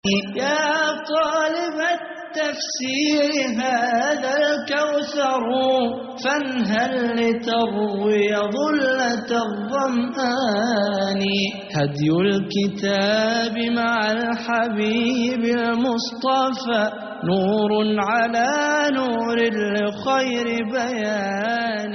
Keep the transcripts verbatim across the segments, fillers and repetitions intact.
يا طالب التفسير هذا الكوثر فانهل لتروي ظلة الظمآن. هدي الكتاب مع الحبيب المصطفى نور على نور لخير بيان.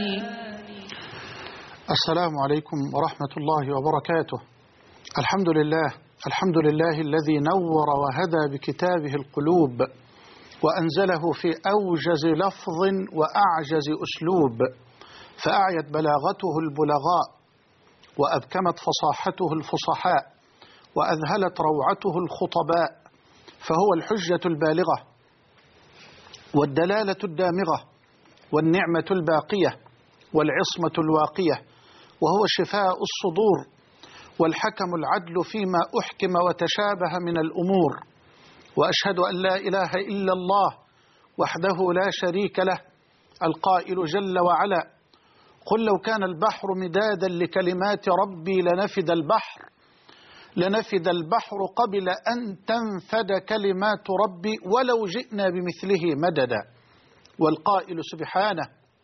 السلام عليكم ورحمة الله وبركاته. الحمد لله الحمد لله الذي نور وهدى بكتابه القلوب وأنزله في أوجز لفظ وأعجز أسلوب، فأعيت بلاغته البلغاء وأبكمت فصاحته الفصحاء وأذهلت روعته الخطباء، فهو الحجة البالغة والدلالة الدامغة والنعمة الباقية والعصمة الواقية، وهو شفاء الصدور والحكم العدل فيما أحكم وتشابه من الأمور. وأشهد أن لا إله إلا الله وحده لا شريك له القائل جل وعلا: قل لو كان البحر مدادا لكلمات ربي لنفد البحر لنفد البحر قبل أن تنفد كلمات ربي ولو جئنا بمثله مددا. والقائل سبحانه: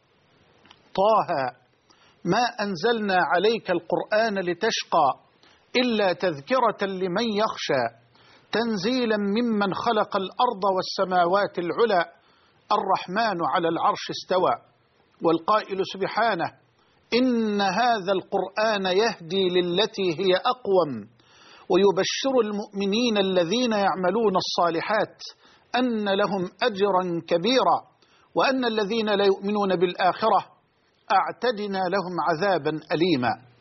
طه ما أنزلنا عليك القرآن لتشقى إلا تذكرة لمن يخشى تنزيلا ممن خلق الأرض والسماوات العلى الرحمن على العرش استوى. والقائل سبحانه: إن هذا القرآن يهدي للتي هي أقوم ويبشر المؤمنين الذين يعملون الصالحات أن لهم أجرا كبيرا وأن الذين لا يؤمنون بالآخرة أعتدنا لهم عذابا أليما.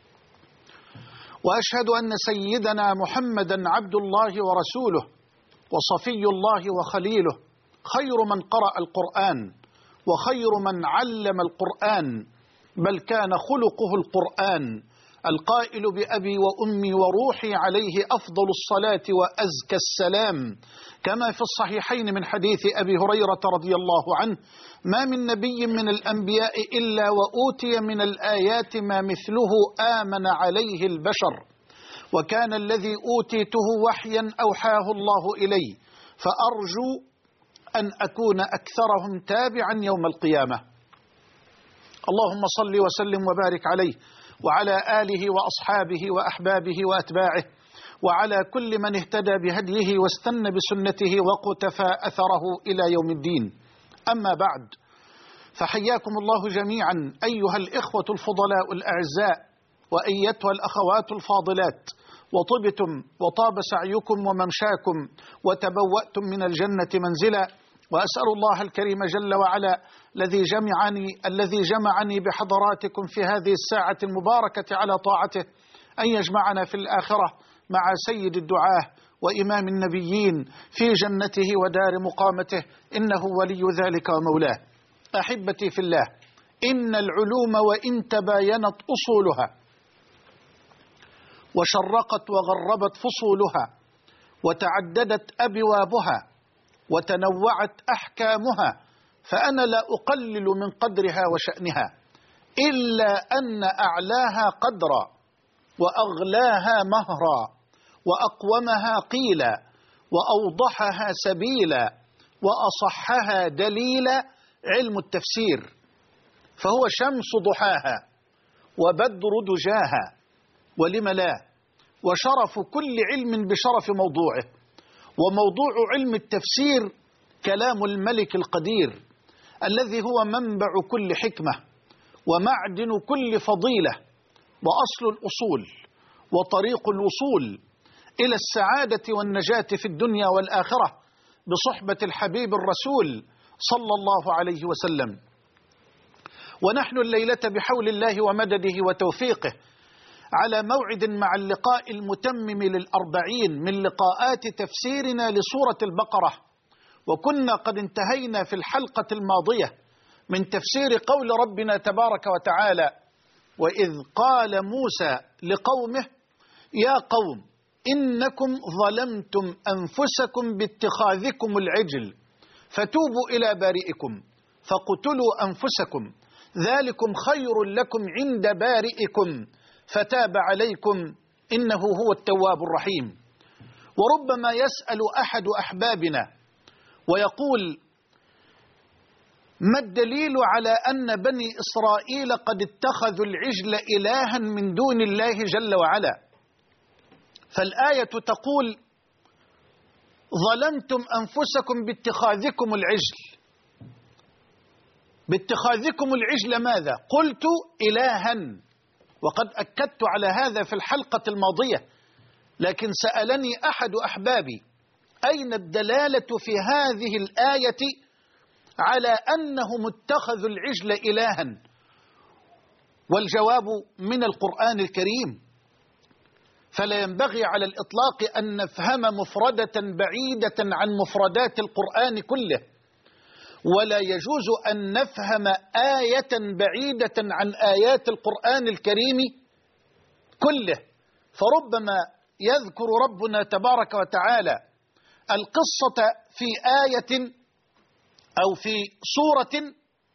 وأشهد أن سيدنا محمدا عبد الله ورسوله وصفي الله وخليله، خير من قرأ القرآن وخير من علم القرآن، بل كان خلقه القرآن، القائل بأبي وأمي وروحي عليه أفضل الصلاة وأزكى السلام، كما في الصحيحين من حديث أبي هريرة رضي الله عنه: ما من نبي من الأنبياء إلا وأوتي من الآيات ما مثله آمن عليه البشر، وكان الذي أوتيته وحيا أوحاه الله إلي، فأرجو أن أكون أكثرهم تابعا يوم القيامة. اللهم صل وسلم وبارك عليه وعلى آله وأصحابه وأحبابه وأتباعه وعلى كل من اهتدى بهديه واستنى بسنته وقتفى أثره إلى يوم الدين. أما بعد، فحياكم الله جميعا أيها الإخوة الفضلاء الأعزاء وأيتها الأخوات الفاضلات، وطبتم وطاب سعيكم وممشاكم وتبوأتم من الجنة منزلا. وأسأل الله الكريم جل وعلا الذي جمعني الذي جمعني بحضراتكم في هذه الساعة المباركة على طاعته أن يجمعنا في الآخرة مع سيد الدعاة وإمام النبيين في جنته ودار مقامته، إنه ولي ذلك ومولاه. أحبتي في الله، إن العلوم وإن تباينت أصولها وشرقت وغربت فصولها وتعددت أبوابها وتنوعت أحكامها، فأنا لا أقلل من قدرها وشأنها، إلا أن أعلاها قدرا وأغلاها مهرا وأقومها قيلا وأوضحها سبيلا وأصحها دليلا علم التفسير، فهو شمس ضحاها وبدر دجاها، ولم لا، وشرف كل علم بشرف موضوعه. وموضوع علم التفسير كلام الملك القدير الذي هو منبع كل حكمة ومعدن كل فضيلة وأصل الأصول وطريق الوصول إلى السعادة والنجاة في الدنيا والآخرة بصحبة الحبيب الرسول صلى الله عليه وسلم. ونحن الليلة بحول الله ومدده وتوفيقه على موعد مع اللقاء المتمم للأربعين من لقاءات تفسيرنا لسورة البقرة، وكنا قد انتهينا في الحلقة الماضية من تفسير قول ربنا تبارك وتعالى: وإذ قال موسى لقومه يا قوم إنكم ظلمتم أنفسكم باتخاذكم العجل فتوبوا إلى بارئكم فاقتلوا أنفسكم ذلكم خير لكم عند بارئكم فتاب عليكم إنه هو التواب الرحيم. وربما يسأل أحد أحبابنا ويقول: ما الدليل على أن بني إسرائيل قد اتخذوا العجل إلها من دون الله جل وعلا؟ فالآية تقول: ظلمتم أنفسكم باتخاذكم العجل. باتخاذكم العجل ماذا؟ قلت إلها، وقد أكدت على هذا في الحلقة الماضية، لكن سألني أحد أحبابي: أين الدلالة في هذه الآية على أنهم اتخذوا العجل إلها؟ والجواب من القرآن الكريم. فلا ينبغي على الإطلاق أن نفهم مفردة بعيدة عن مفردات القرآن كله، ولا يجوز أن نفهم آية بعيدة عن آيات القرآن الكريم كله. فربما يذكر ربنا تبارك وتعالى القصة في آية أو في سورة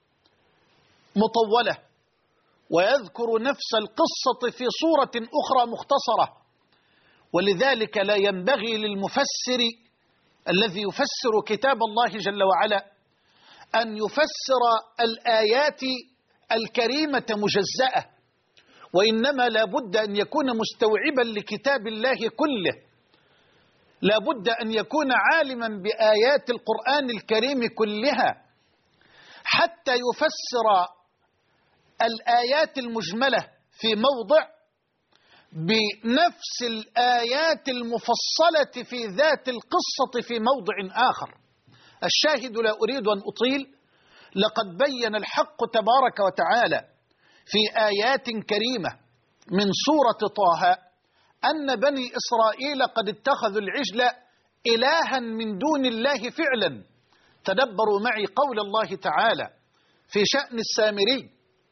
مطولة، ويذكر نفس القصة في سورة أخرى مختصرة، ولذلك لا ينبغي للمفسر الذي يفسر كتاب الله جل وعلا أن يفسر الآيات الكريمة مجزأة، وإنما لا بد أن يكون مستوعبا لكتاب الله كله، لا بد أن يكون عالما بآيات القرآن الكريم كلها حتى يفسر الآيات المجملة في موضع بنفس الآيات المفصلة في ذات القصة في موضع آخر. الشاهد لا أريد أن أطيل، لقد بين الحق تبارك وتعالى في آيات كريمة من سورة طه أن بني إسرائيل قد اتخذوا العجل إلها من دون الله فعلا. تدبروا معي قول الله تعالى في شأن السامري: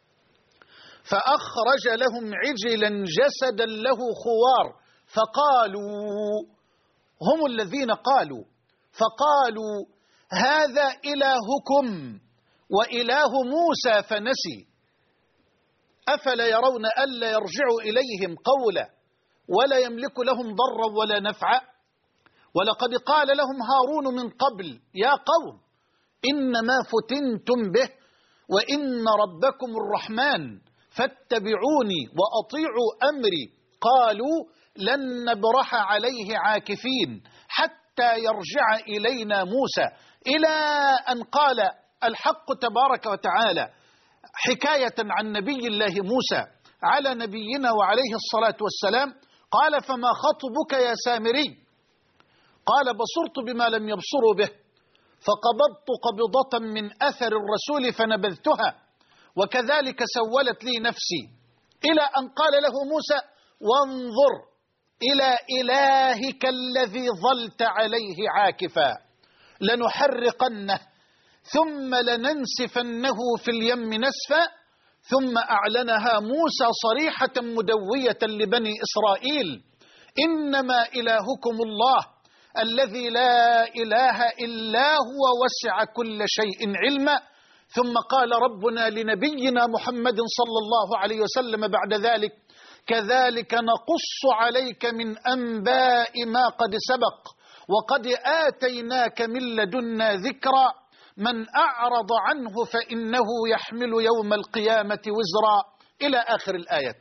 فأخرج لهم عجلا جسدا له خوار فقالوا، هم الذين قالوا، فقالوا هذا إلهكم وإله موسى فنسي أفلا يرون ألا يرجع إليهم قولا ولا يملك لهم ضرا ولا نفعا. ولقد قال لهم هارون من قبل: يا قوم إنما فتنتم به وإن ربكم الرحمن فاتبعوني وأطيعوا أمري. قالوا لن نبرح عليه عاكفين حتى يرجع إلينا موسى، إلى أن قال الحق تبارك وتعالى حكاية عن نبي الله موسى على نبينا وعليه الصلاة والسلام: قال فما خطبك يا سامري؟ قال بصرت بما لم يبصروا به فقبضت قبضة من أثر الرسول فنبذتها وكذلك سولت لي نفسي، إلى أن قال له موسى: وانظر إلى إلهك الذي ظلت عليه عاكفا لنحرقنه ثم لننسفنه في اليم نسفا. ثم أعلنها موسى صريحة مدوية لبني إسرائيل: إنما إلهكم الله الذي لا إله إلا هو وسع كل شيء علما. ثم قال ربنا لنبينا محمد صلى الله عليه وسلم بعد ذلك: كذلك نقص عليك من أنباء ما قد سبق وقد آتيناك من لدنا ذكرا من أعرض عنه فإنه يحمل يوم القيامة وزرا، إلى آخر الآيات.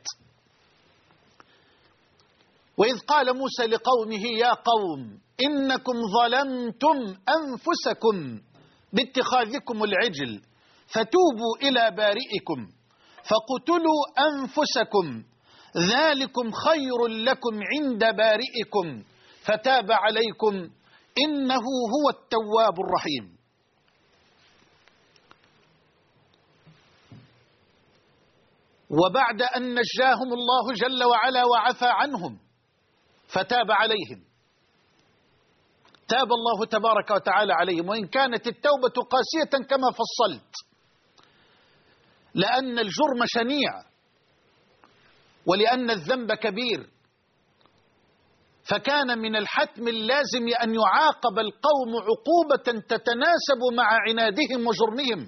وإذ قال موسى لقومه: يا قوم إنكم ظلمتم أنفسكم باتخاذكم العجل فتوبوا إلى بارئكم فاقتلوا أنفسكم ذلكم خير لكم عند بارئكم فتاب عليكم إنه هو التواب الرحيم. وبعد أن نجاهم الله جل وعلا وعفى عنهم فتاب عليهم، تاب الله تبارك وتعالى عليهم، وإن كانت التوبة قاسية كما فصلت، لأن الجرم شنيع ولأن الذنب كبير، فكان من الحتم اللازم أن يعاقب القوم عقوبة تتناسب مع عنادهم وجرمهم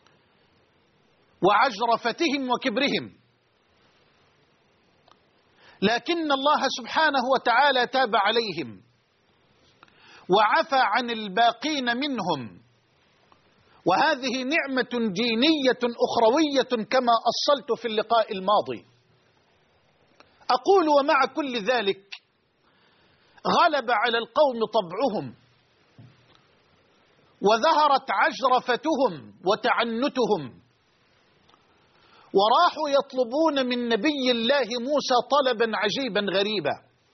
وعجرفتهم وكبرهم. لكن الله سبحانه وتعالى تاب عليهم وعفى عن الباقين منهم، وهذه نعمة دينية أخروية كما أصلت في اللقاء الماضي. أقول ومع كل ذلك غلب على القوم طبعهم، وظهرت عجرفتهم وتعنتهم، وراحوا يطلبون من نبي الله موسى طلبا عجيبا غريبا.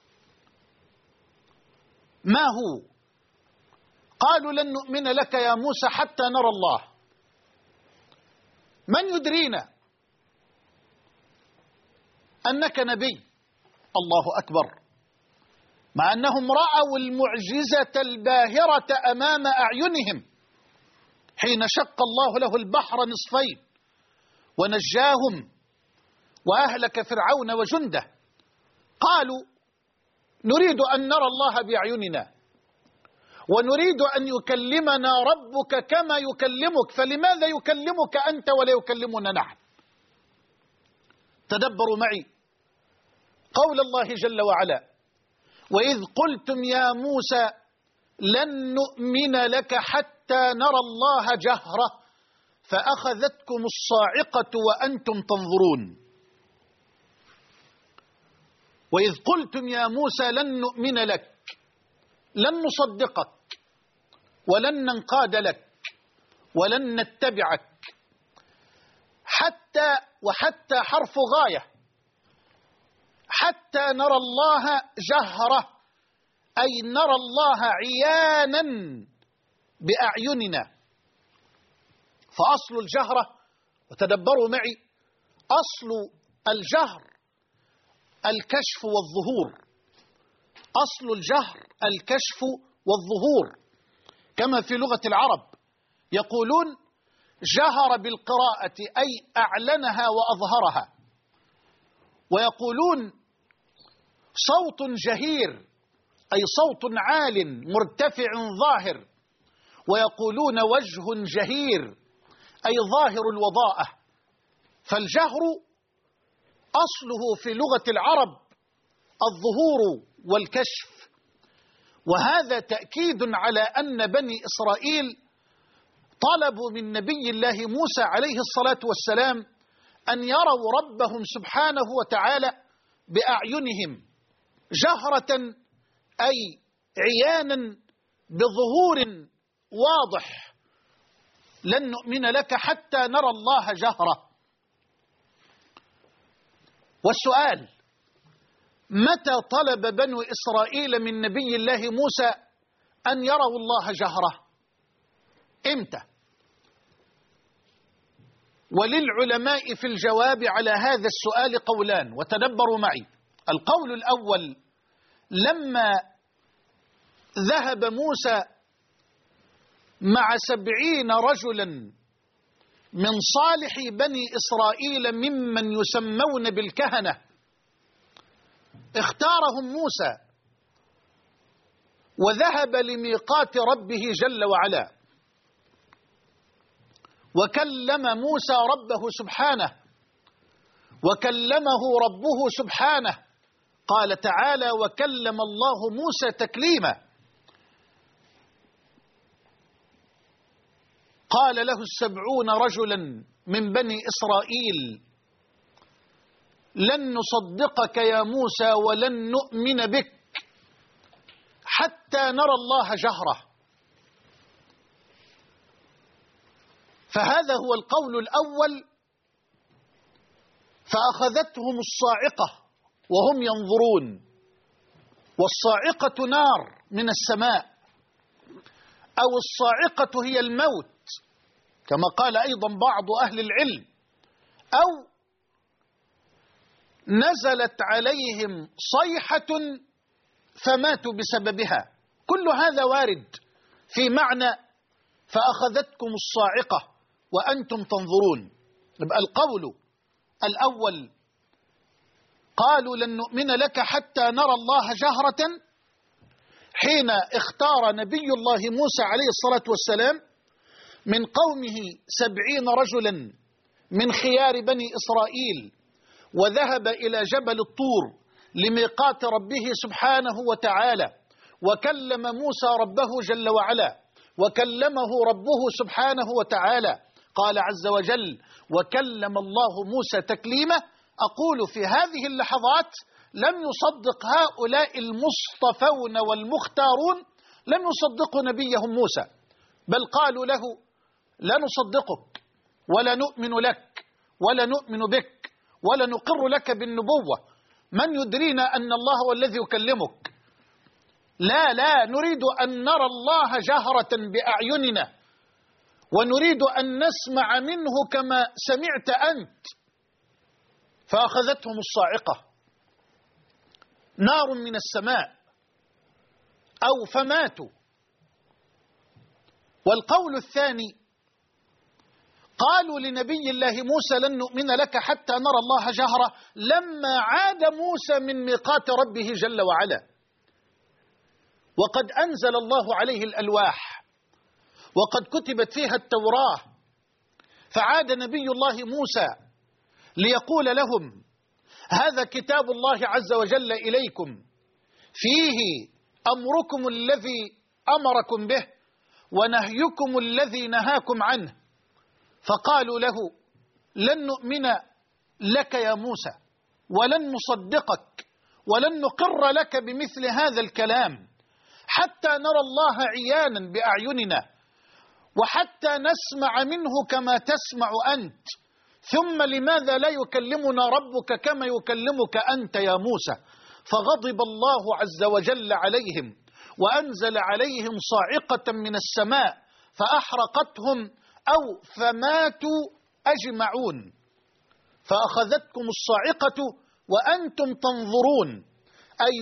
ما هو؟ قالوا لن نؤمن لك يا موسى حتى نرى الله. من يدرينا أنك نبي؟ الله أكبر. مع أنهم رأوا المعجزة الباهرة أمام أعينهم حين شق الله له البحر نصفين ونجاهم وأهلك فرعون وجنده. قالوا نريد أن نرى الله بأعيننا، ونريد أن يكلمنا ربك كما يكلمك، فلماذا يكلمك أنت ولا يكلمنا نحن؟ تدبروا معي قول الله جل وعلا: وإذ قلتم يا موسى لن نؤمن لك حتى نرى الله جهرة فأخذتكم الصاعقة وأنتم تنظرون. وإذ قلتم يا موسى لن نؤمن لك، لن نصدقك ولن ننقاد لك ولن نتبعك حتى، وحتى حرف غاية، حتى نرى الله جهرة، أي نرى الله عيانا بأعيننا. فأصل الجهرة، وتدبروا معي، أصل الجهر الكشف والظهور. أصل الجهر الكشف والظهور، كما في لغة العرب يقولون جهر بالقراءة أي أعلنها وأظهرها، ويقولون صوت جهير أي صوت عال مرتفع ظاهر، ويقولون وجه جهير أي ظاهر الوضاءة. فالجهر أصله في لغة العرب الظهور والكشف، وهذا تأكيد على أن بني إسرائيل طلبوا من نبي الله موسى عليه الصلاة والسلام أن يروا ربهم سبحانه وتعالى بأعينهم جهرة، أي عيانا بظهور واضح. لن نؤمن لك حتى نرى الله جهرة. والسؤال: متى طلب بنو إسرائيل من نبي الله موسى أن يروا الله جهرة؟ إمتى؟ وللعلماء في الجواب على هذا السؤال قولان، وتدبروا معي. القول الأول: لما ذهب موسى مع سبعين رجلا من صالح بني إسرائيل ممن يسمون بالكهنة، اختارهم موسى وذهب لميقات ربه جل وعلا، وكلم موسى ربه سبحانه، وكلمه ربه سبحانه. قال تعالى: وكلم الله موسى تكليما. قال له السبعون رجلا من بني إسرائيل: لن نصدقك يا موسى ولن نؤمن بك حتى نرى الله جهرة. فهذا هو القول الأول. فأخذتهم الصاعقة وهم ينظرون، والصاعقة نار من السماء، أو الصاعقة هي الموت كما قال أيضا بعض أهل العلم، أو نزلت عليهم صيحة فماتوا بسببها. كل هذا وارد في معنى فأخذتكم الصاعقة وأنتم تنظرون. يبقى القول الأول قالوا لن نؤمن لك حتى نرى الله جهرة، حين اختار نبي الله موسى عليه الصلاة والسلام من قومه سبعين رجلا من خيار بني إسرائيل، وذهب إلى جبل الطور لميقات ربه سبحانه وتعالى، وكلم موسى ربه جل وعلا، وكلمه ربه سبحانه وتعالى. قال عز وجل: وكلم الله موسى تكليما. أقول في هذه اللحظات لم يصدق هؤلاء المصطفون والمختارون، لم يصدقوا نبيهم موسى، بل قالوا له: لا نصدقك ولا نؤمن لك ولا نؤمن بك ولا نقر لك بالنبوة، من يدرينا أن الله هو الذي يكلمك؟ لا لا نريد أن نرى الله جهرة بأعيننا، ونريد أن نسمع منه كما سمعت أنت. فأخذتهم الصاعقة، نار من السماء، أو فماتوا. والقول الثاني: قالوا لنبي الله موسى: لن نؤمن لك حتى نرى الله جهرة، لما عاد موسى من ميقات ربه جل وعلا، وقد أنزل الله عليه الألواح، وقد كتبت فيها التوراة. فعاد نبي الله موسى ليقول لهم: هذا كتاب الله عز وجل إليكم، فيه أمركم الذي أمركم به ونهيكم الذي نهاكم عنه. فقالوا له: لن نؤمن لك يا موسى، ولن نصدقك، ولن نقر لك بمثل هذا الكلام حتى نرى الله عيانا بأعيننا، وحتى نسمع منه كما تسمع أنت. ثم لماذا لا يكلمنا ربك كما يكلمك أنت يا موسى؟ فغضب الله عز وجل عليهم، وأنزل عليهم صاعقة من السماء فأحرقتهم أو فماتوا أجمعون. فأخذتكم الصاعقة وأنتم تنظرون، أي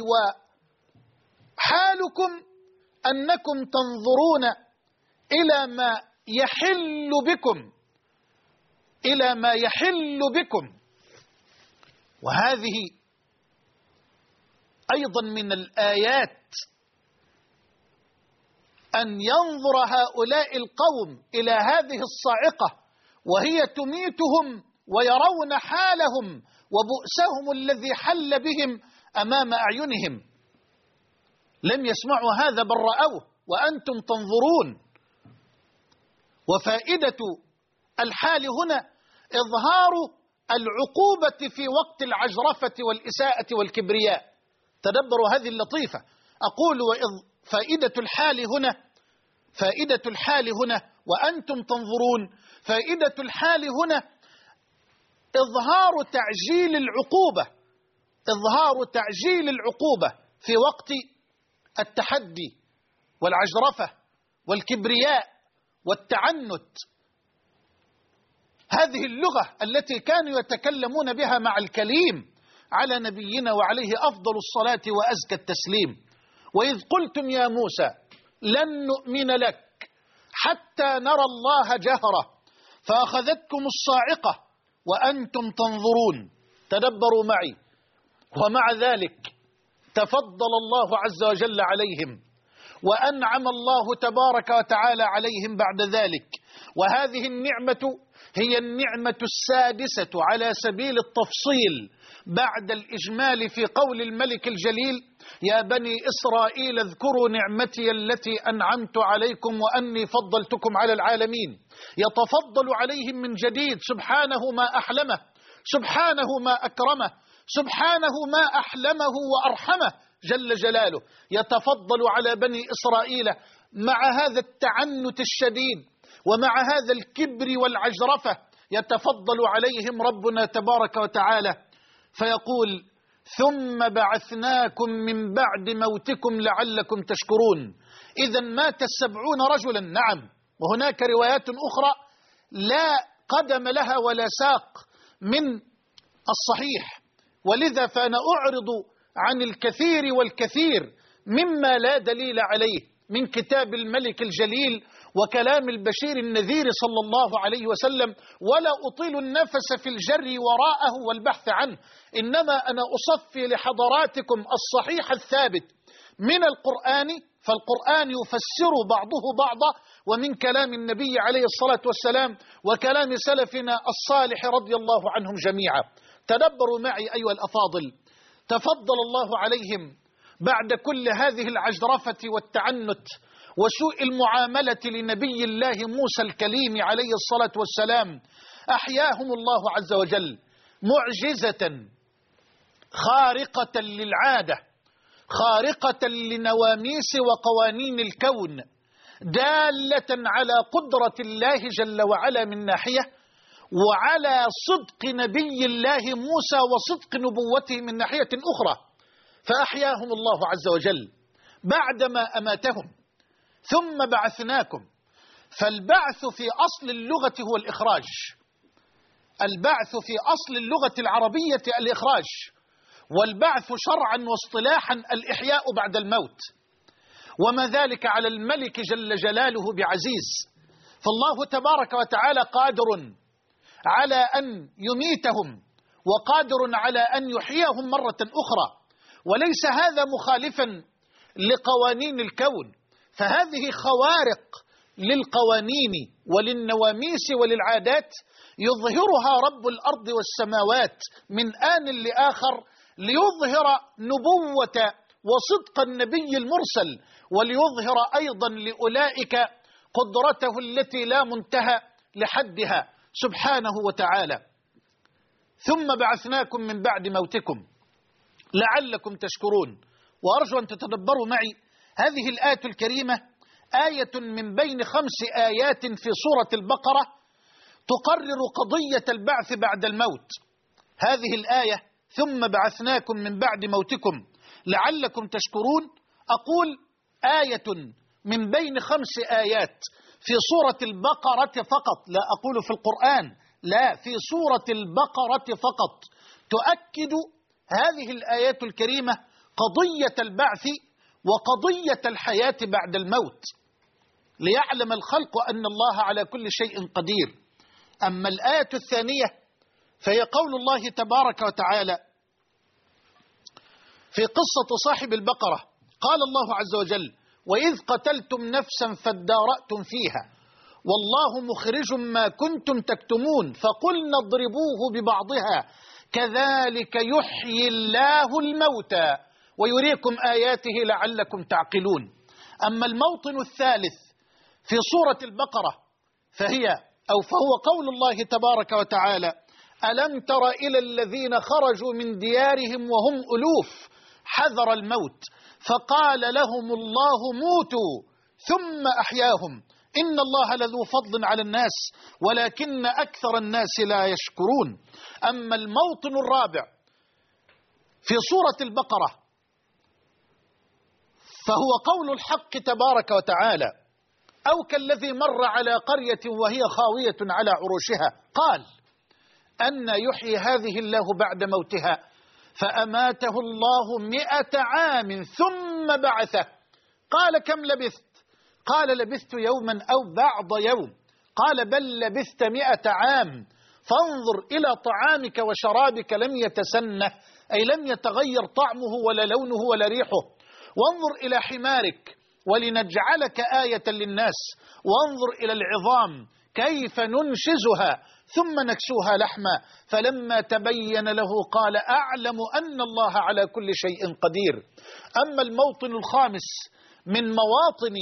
وحالكم أنكم تنظرون إلى ما يحل بكم، إلى ما يحل بكم. وهذه أيضا من الآيات، أن ينظر هؤلاء القوم إلى هذه الصاعقة وهي تميتهم، ويرون حالهم وبؤسهم الذي حل بهم أمام أعينهم. لم يسمعوا هذا بل رأوه وأنتم تنظرون. وفائدة الحال هنا إظهار العقوبة في وقت العجرفة والإساءة والكبرياء. تدبروا هذه اللطيفة. أقول وإذ فائدة الحال هنا، فائدة الحال هنا وأنتم تنظرون، فائدة الحال هنا إظهار تعجيل العقوبة، إظهار تعجيل العقوبة في وقت التحدي والعجرفة والكبرياء والتعنت. هذه اللغة التي كانوا يتكلمون بها مع الكليم على نبينا وعليه أفضل الصلاة وأزكى التسليم. وإذ قلتم يا موسى: لن نؤمن لك حتى نرى الله جهرة، فأخذتكم الصاعقة وأنتم تنظرون. تدبروا معي. ومع ذلك تفضل الله عز وجل عليهم، وأنعم الله تبارك وتعالى عليهم بعد ذلك. وهذه النعمة هي النعمة السادسة على سبيل التفصيل بعد الإجمال في قول الملك الجليل: يا بني إسرائيل اذكروا نعمتي التي أنعمت عليكم وأني فضلتكم على العالمين. يتفضل عليهم من جديد، سبحانه ما أحلمه، سبحانه ما أكرمه، سبحانه ما أحلمه وأرحمه جل جلاله. يتفضل على بني إسرائيل مع هذا التعنت الشديد ومع هذا الكبر والعجرفة، يتفضل عليهم ربنا تبارك وتعالى فيقول: ثم بعثناكم من بعد موتكم لعلكم تشكرون. إذا مات السبعون رجلا، نعم، وهناك روايات أخرى لا قدم لها ولا ساق من الصحيح، ولذا فأنا أعرض عن الكثير والكثير مما لا دليل عليه من كتاب الملك الجليل وكلام البشير النذير صلى الله عليه وسلم، ولا أطيل النفس في الجري وراءه والبحث عنه، إنما أنا أصفي لحضراتكم الصحيح الثابت من القرآن، فالقرآن يفسر بعضه بعضا، ومن كلام النبي عليه الصلاة والسلام وكلام سلفنا الصالح رضي الله عنهم جميعا. تدبروا معي أيها الأفاضل، تفضل الله عليهم بعد كل هذه العجرفة والتعنت وسوء المعاملة لنبي الله موسى الكليم عليه الصلاة والسلام، أحياهم الله عز وجل معجزة خارقة للعادة، خارقة لنواميس وقوانين الكون، دالة على قدرة الله جل وعلا من ناحية، وعلى صدق نبي الله موسى وصدق نبوته من ناحية أخرى. فأحياهم الله عز وجل بعدما أماتهم ثم بعثناكم. فالبعث في أصل اللغة هو الإخراج، البعث في أصل اللغة العربية الإخراج، والبعث شرعا واصطلاحا الإحياء بعد الموت، وما ذلك على الملك جل جلاله بعزيز. فالله تبارك وتعالى قادر على أن يميتهم وقادر على أن يحييهم مرة أخرى، وليس هذا مخالفا لقوانين الكون، فهذه خوارق للقوانين وللنواميس وللعادات يظهرها رب الأرض والسماوات من آن لآخر ليظهر نبوة وصدق النبي المرسل، وليظهر أيضا لأولئك قدرته التي لا منتهى لحدها سبحانه وتعالى. ثم بعثناكم من بعد موتكم لعلكم تشكرون. وأرجو أن تتدبروا معي هذه الآية الكريمة، آية من بين خمس آيات في سورة البقرة تقرر قضية البعث بعد الموت. هذه الآية ثم بعثناكم من بعد موتكم لعلكم تشكرون، أقول آية من بين خمس آيات في سورة البقرة فقط، لا أقول في القرآن، لا، في سورة البقرة فقط، تؤكد هذه الآيات الكريمة قضية البعث وقضية الحياة بعد الموت، ليعلم الخلق أن الله على كل شيء قدير. أما الآية الثانية فهي قول الله تبارك وتعالى في قصة صاحب البقرة، قال الله عز وجل: وإذ قتلتم نفسا فادارأتم فيها والله مخرج ما كنتم تكتمون فقلنا اضربوه ببعضها كذلك يحيي الله الموتى ويريكم آياته لعلكم تعقلون. أما الموطن الثالث في سورة البقرة فهي أو فهو قول الله تبارك وتعالى: ألم تر إلى الذين خرجوا من ديارهم وهم ألوف حذر الموت فقال لهم الله موتوا ثم أحياهم إن الله لذو فضل على الناس ولكن أكثر الناس لا يشكرون. أما الموطن الرابع في سورة البقرة فهو قول الحق تبارك وتعالى: أو كالذي مر على قرية وهي خاوية على عروشها قال أن يحيي هذه الله بعد موتها فأماته الله مئة عام ثم بعثه قال كم لبثت؟ قال لبثت يوما أو بعض يوم قال بل لبثت مئة عام فانظر إلى طعامك وشرابك لم يتسنه أي لم يتغير طعمه ولا لونه ولا ريحه، وانظر إلى حمارك ولنجعلك آية للناس، وانظر إلى العظام كيف ننشزها ثم نكسوها لحما فلما تبين له قال أعلم أن الله على كل شيء قدير. أما الموطن الخامس من مواطن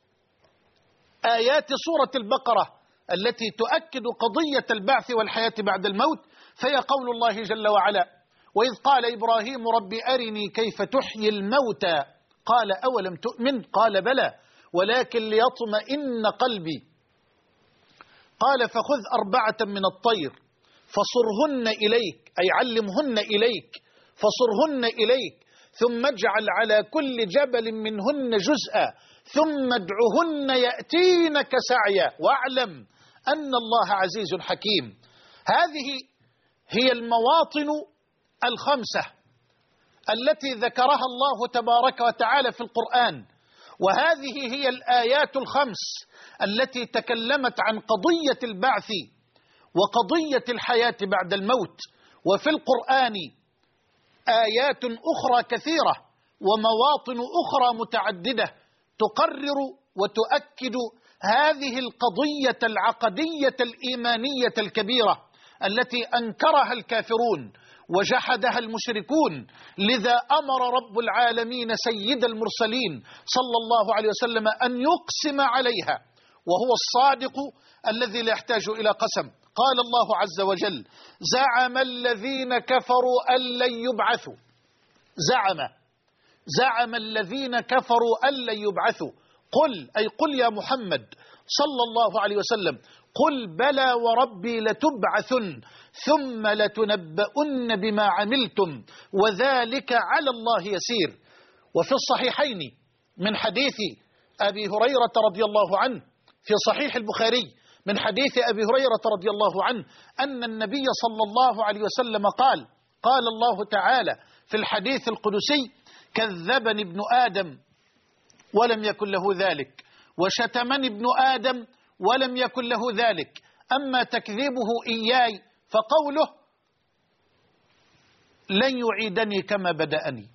آيات سورة البقرة التي تؤكد قضية البعث والحياة بعد الموت فهي قول الله جل وعلا: وإذ قال إبراهيم رب أرني كيف تحيي الموتى قال أولم تؤمن قال بلى ولكن ليطمئن قلبي قال فخذ أربعة من الطير فصرهن إليك أي علمهن إليك فصرهن إليك ثم اجعل على كل جبل منهن جزءا ثم ادعهن يأتينك سعيا واعلم أن الله عزيز حكيم. هذه هي المواطن الخمسة التي ذكرها الله تبارك وتعالى في القرآن، وهذه هي الآيات الخمس التي تكلمت عن قضية البعث وقضية الحياة بعد الموت. وفي القرآن آيات أخرى كثيرة ومواطن أخرى متعددة تقرر وتؤكد هذه القضية العقدية الإيمانية الكبيرة التي أنكرها الكافرون وجحدها المشركون. لذا أمر رب العالمين سيد المرسلين صلى الله عليه وسلم أن يقسم عليها، وهو الصادق الذي لا يحتاج إلى قسم. قال الله عز وجل: زعم الذين كفروا أن لن يبعثوا. زعم زعم الذين كفروا أن لن يبعثوا. قل، أي قل يا محمد صلى الله عليه وسلم، قل بلى وربي لتبعثن ثم لتنبؤن بما عملتم وذلك على الله يسير. وفي الصحيحين من حديث أبي هريرة رضي الله عنه، في صحيح البخاري من حديث أبي هريرة رضي الله عنه أن النبي صلى الله عليه وسلم قال: قال الله تعالى في الحديث القدسي: كذبني ابن آدم ولم يكن له ذلك، وشتمني ابن آدم ولم يكن له ذلك، أما تكذيبه إياي فقوله: لن يعيدني كما بدأني.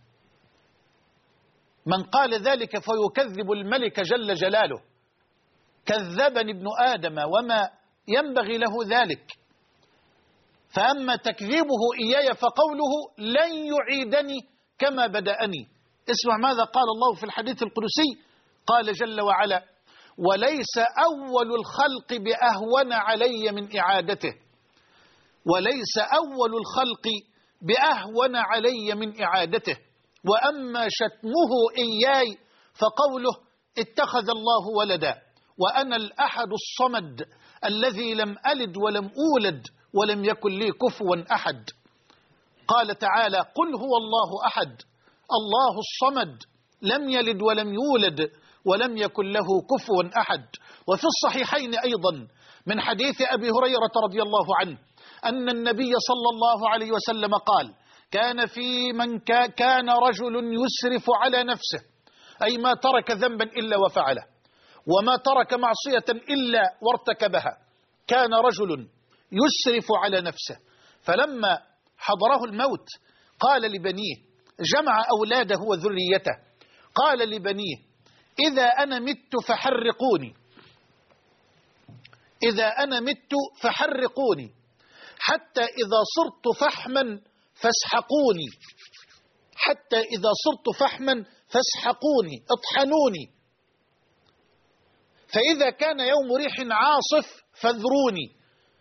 من قال ذلك فيكذب الملك جل جلاله. كذبني ابن آدم وما ينبغي له ذلك، فأما تكذيبه إياي فقوله: لن يعيدني كما بدأني. اسمع ماذا قال الله في الحديث القدسي. قال جل وعلا: وليس أول الخلق بأهون علي من إعادته. وليس أول الخلق بأهون علي من إعادته، وأما شتمه إياي فقوله: اتخذ الله ولدا وأنا الأحد الصمد الذي لم ألد ولم أولد ولم يكن لي كفوا أحد. قال تعالى: قل هو الله أحد الله الصمد لم يلد ولم يولد ولم يكن له كفوا أحد. وفي الصحيحين أيضا من حديث أبي هريرة رضي الله عنه أن النبي صلى الله عليه وسلم قال: كان في من كان رجل يسرف على نفسه، أي ما ترك ذنبا إلا وفعله، وما ترك معصية إلا وارتكبها. كان رجل يسرف على نفسه، فلما حضره الموت قال لبنيه، جمع أولاده وذريته، قال لبنيه: إذا أنا مت فحرقوني، إذا أنا مت فحرقوني، حتى إذا صرت فحما فاسحقوني، حتى إذا صرت فحما فاسحقوني، اطحنوني، فإذا كان يوم ريح عاصف فاذروني.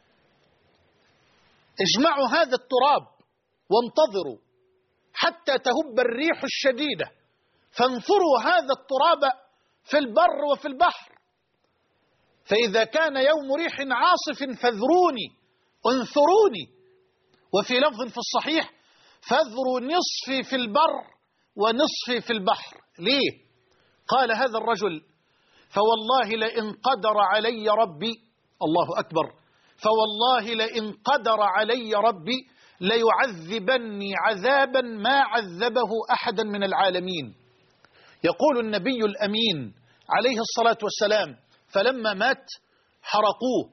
اجمعوا هذا التراب وانتظروا حتى تهب الريح الشديدة، فانثروا هذا التراب في البر وفي البحر، فإذا كان يوم ريح عاصف فاذروني، انثروني. وفي لفظ في الصحيح: فاذروا نصفي في البر ونصفي في البحر. ليه؟ قال هذا الرجل: فوالله لئن قدر علي ربي، الله أكبر، فوالله لئن قدر علي ربي ليعذبني عذابا ما عذبه أحدا من العالمين. يقول النبي الأمين عليه الصلاة والسلام: فلما مات حرقوه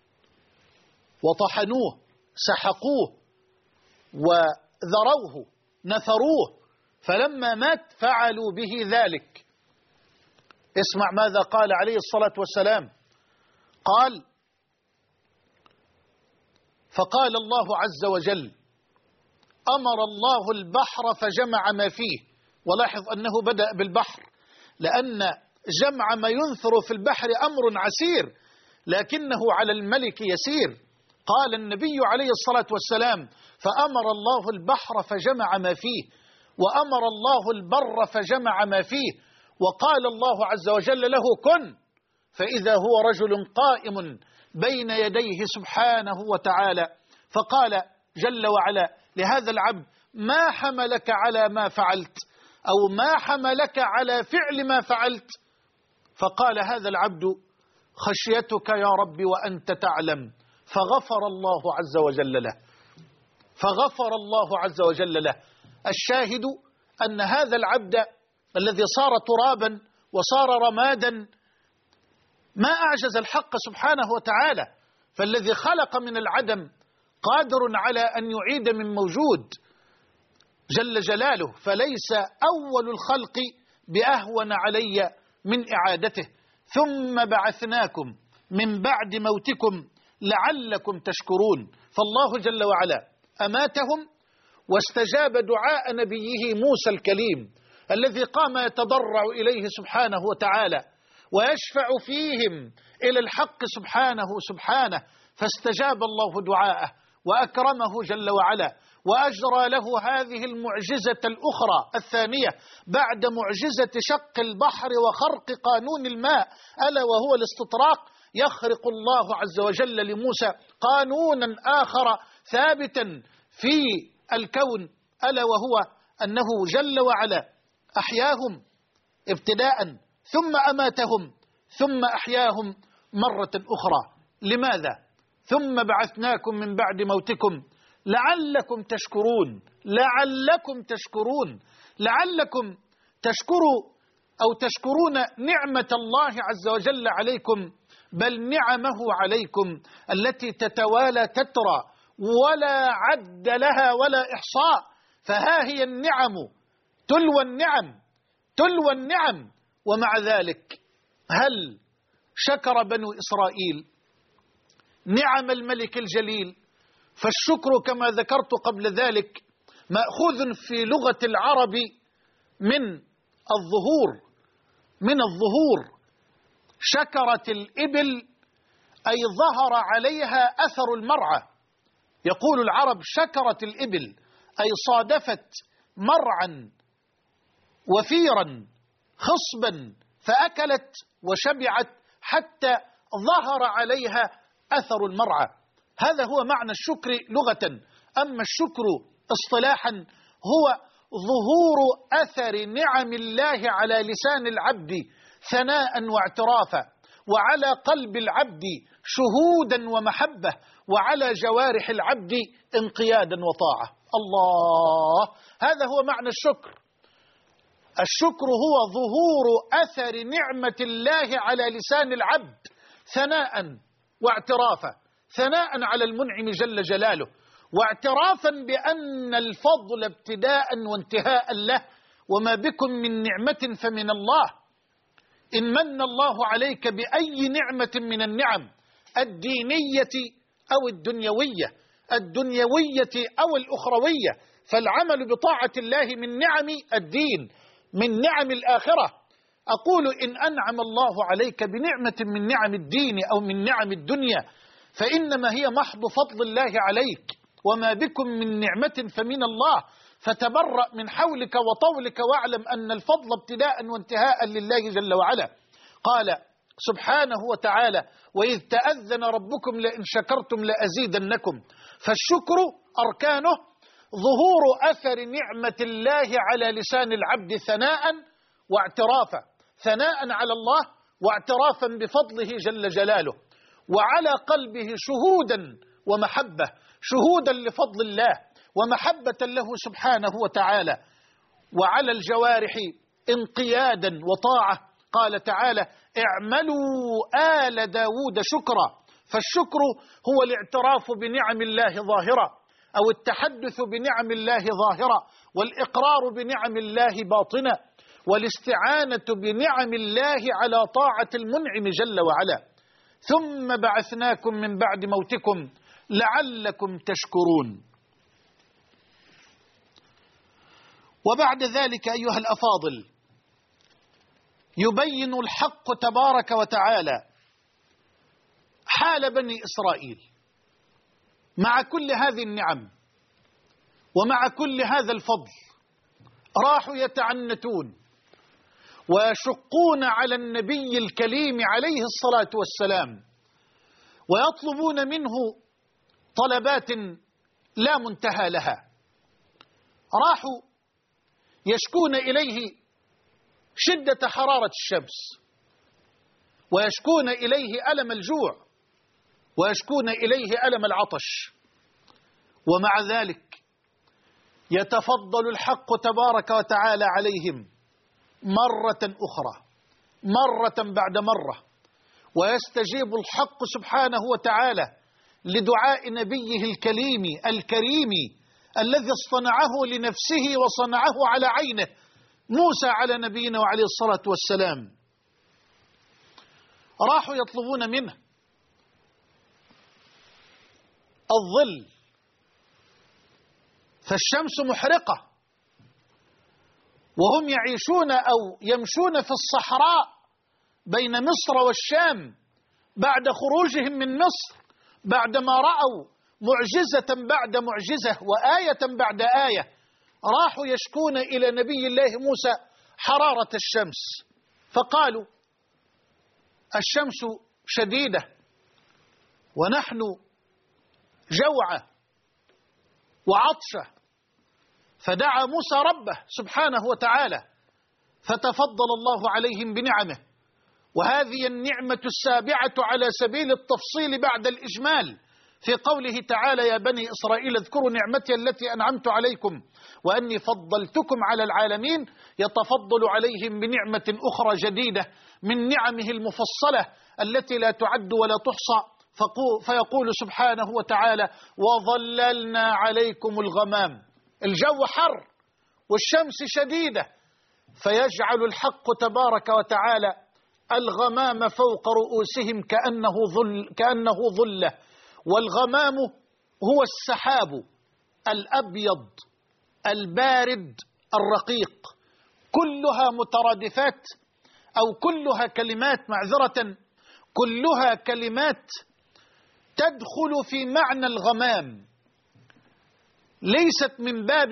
وطحنوه، سحقوه وذروه، نثروه، فلما مات فعلوا به ذلك. اسمع ماذا قال عليه الصلاة والسلام. قال: فقال الله عز وجل: أمر الله البحر فجمع ما فيه. ولاحظ أنه بدأ بالبحر، لأن جمع ما ينثر في البحر أمر عسير، لكنه على الملك يسير. قال النبي عليه الصلاة والسلام: فأمر الله البحر فجمع ما فيه، وأمر الله البر فجمع ما فيه، وقال الله عز وجل له: كن، فإذا هو رجل قائم بين يديه سبحانه وتعالى، فقال جل وعلا لهذا العبد: ما حملك على ما فعلت، أو ما حملك على فعل ما فعلت؟ فقال هذا العبد: خشيتك يا رب وأنت تعلم. فغفر الله عز وجل له، فغفر الله عز وجل له. الشاهد أن هذا العبد الذي صار ترابا وصار رمادا ما أعجز الحق سبحانه وتعالى، فالذي خلق من العدم قادر على أن يعيد من موجود جل جلاله، فليس أول الخلق بأهون علي من إعادته. ثم بعثناكم من بعد موتكم لعلكم تشكرون. فالله جل وعلا أماتهم واستجاب دعاء نبيه موسى الكليم الذي قام يتضرع إليه سبحانه وتعالى ويشفع فيهم إلى الحق سبحانه سبحانه، فاستجاب الله دعاءه وأكرمه جل وعلا وأجرى له هذه المعجزة الأخرى الثانية بعد معجزة شق البحر وخرق قانون الماء، ألا وهو الاستطراق. يخرق الله عز وجل لموسى قانونا آخر ثابتا في الكون، ألا وهو أنه جل وعلا أحياهم ابتداء ثم أماتهم ثم أحياهم مرة أخرى. لماذا؟ ثم بعثناكم من بعد موتكم لعلكم تشكرون، لعلكم تشكرون، لعلكم تشكروا أو تشكرون نعمة الله عز وجل عليكم، بل نعمه عليكم التي تتوالى تترى ولا عد لها ولا إحصاء. فها هي النعم تلو النعم تلو النعم، ومع ذلك هل شكر بنو إسرائيل نعم الملك الجليل؟ فالشكر كما ذكرت قبل ذلك مأخوذ في لغة العرب من الظهور، من الظهور. شكرت الإبل أي ظهر عليها أثر المرعى. يقول العرب شكرت الإبل أي صادفت مرعا وفيرا خصبا فأكلت وشبعت حتى ظهر عليها أثر المرعى. هذا هو معنى الشكر لغة. أما الشكر اصطلاحا هو ظهور أثر نعم الله على لسان العبد ثناء واعترافا، وعلى قلب العبد شهودا ومحبة، وعلى جوارح العبد انقيادا وطاعة. الله، هذا هو معنى الشكر. الشكر هو ظهور أثر نعمة الله على لسان العبد ثناء واعترافا، ثناء على المنعم جل جلاله، واعترافا بأن الفضل ابتداء وانتهاء له، وما بكم من نعمة فمن الله. إن من الله عليك بأي نعمة من النعم الدينية أو الدنيوية الدنيوية أو الأخروية، فالعمل بطاعة الله من نعم الدين، من نعم الآخرة. أقول إن أنعم الله عليك بنعمة من نعم الدين أو من نعم الدنيا فإنما هي محض فضل الله عليك، وما بكم من نعمة فمن الله، فتبرأ من حولك وطولك واعلم أن الفضل ابتداء وانتهاء لله جل وعلا. قال سبحانه وتعالى وإذ تأذن ربكم لئن شكرتم لأزيدنكم. فالشكر أركانه ظهور أثر نعمة الله على لسان العبد ثناء واعترافا، ثناء على الله واعترافا بفضله جل جلاله، وعلى قلبه شهودا ومحبة، شهودا لفضل الله ومحبة له سبحانه وتعالى، وعلى الجوارح انقيادا وطاعة. قال تعالى اعملوا آل داود شكرا. فالشكر هو الاعتراف بنعم الله ظاهرة، أو التحدث بنعم الله ظاهرة، والإقرار بنعم الله باطنة، والاستعانة بنعم الله على طاعة المنعم جل وعلا. ثم بعثناكم من بعد موتكم لعلكم تشكرون. وبعد ذلك أيها الأفاضل يبين الحق تبارك وتعالى حال بني إسرائيل مع كل هذه النعم ومع كل هذا الفضل. راحوا يتعنتون ويشقون على النبي الكليم عليه الصلاة والسلام، ويطلبون منه طلبات لا منتهى لها. راحوا يشكون إليه شدة حرارة الشمس، ويشكون إليه ألم الجوع، ويشكون إليه ألم العطش، ومع ذلك يتفضل الحق تبارك وتعالى عليهم مرة أخرى، مرة بعد مرة، ويستجيب الحق سبحانه وتعالى لدعاء نبيه الكليم الكريم الذي اصطنعه لنفسه وصنعه على عينه، موسى على نبينا وعليه الصلاة والسلام. راحوا يطلبون منه الظل، فالشمس محرقة، وهم يعيشون أو يمشون في الصحراء بين مصر والشام بعد خروجهم من مصر، بعدما رأوا معجزة بعد معجزة وآية بعد آية، راحوا يشكون إلى نبي الله موسى حرارة الشمس، فقالوا الشمس شديدة ونحن جوعى وعطشة، فدعا موسى ربه سبحانه وتعالى فتفضل الله عليهم بنعمه. وهذه النعمة السابعة على سبيل التفصيل بعد الإجمال في قوله تعالى: يا بني إسرائيل اذكروا نعمتي التي أنعمت عليكم وأني فضلتكم على العالمين، يتفضل عليهم بنعمة أخرى جديدة من نعمه المفصلة التي لا تعد ولا تحصى، فيقول سبحانه وتعالى: وظللنا عليكم الغمام. الجو حر والشمس شديدة، فيجعل الحق تبارك وتعالى الغمام فوق رؤوسهم كأنه ظل كأنه ظلة. والغمام هو السحاب الأبيض البارد الرقيق، كلها مترادفات أو كلها كلمات معذرة كلها كلمات تدخل في معنى الغمام، ليست من باب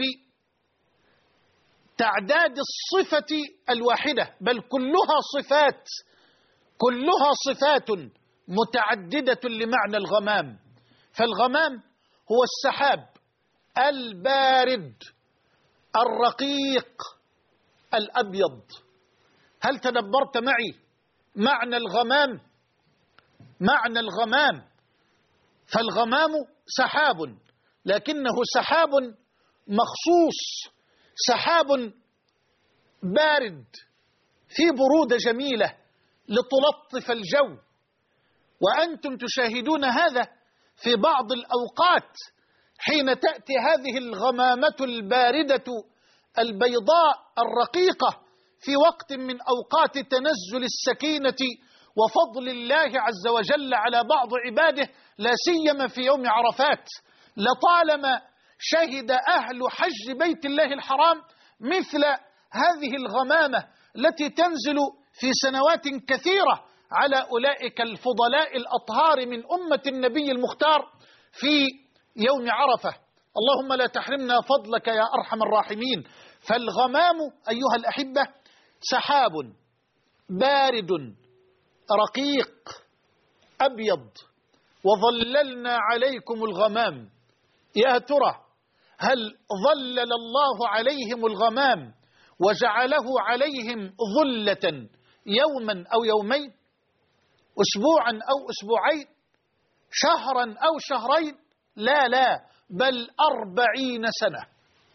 تعداد الصفة الواحدة، بل كلها صفات كلها صفات متعددة لمعنى الغمام. فالغمام هو السحاب البارد الرقيق الأبيض. هل تدبرت معي معنى الغمام؟ معنى الغمام، فالغمام سحاب، لكنه سحاب مخصوص، سحاب بارد في برودة جميلة لتلطف الجو. وأنتم تشاهدون هذا في بعض الأوقات حين تأتي هذه الغمامة الباردة البيضاء الرقيقة في وقت من أوقات تنزل السكينة وفضل الله عز وجل على بعض عباده، لا سيما في يوم عرفات. لطالما شهد أهل حج بيت الله الحرام مثل هذه الغمامة التي تنزل في سنوات كثيرة على أولئك الفضلاء الأطهار من أمة النبي المختار في يوم عرفة. اللهم لا تحرمنا فضلك يا أرحم الراحمين. فالغمام أيها الأحبة سحاب بارد رقيق أبيض، وظللنا عليكم الغمام. يا ترى هل ظلل الله عليهم الغمام وجعله عليهم ظلة يوما أو يومين، أسبوعا أو أسبوعين، شهرا أو شهرين؟ لا لا، بل أربعين سنة.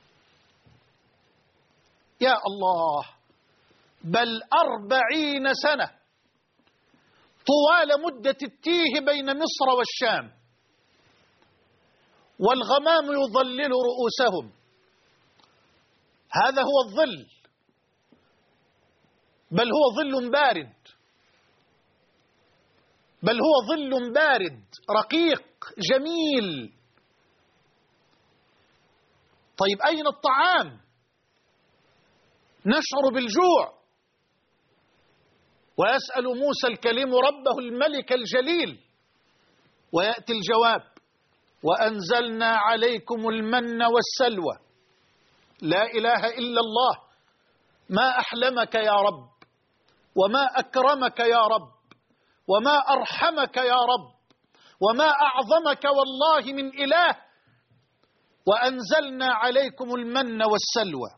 يا الله، بل أربعين سنة، طوال مدة التيه بين مصر والشام، والغمام يظلل رؤوسهم. هذا هو الظل، بل هو ظل بارد، بل هو ظل بارد رقيق جميل. طيب أين الطعام؟ نشعر بالجوع، ويسأل موسى الكليم ربه الملك الجليل، ويأتي الجواب: وأنزلنا عليكم المن والسلوى. لا إله إلا الله، ما أحلمك يا رب، وما أكرمك يا رب، وما أرحمك يا رب، وما أعظمك والله من إله. وأنزلنا عليكم المن والسلوى،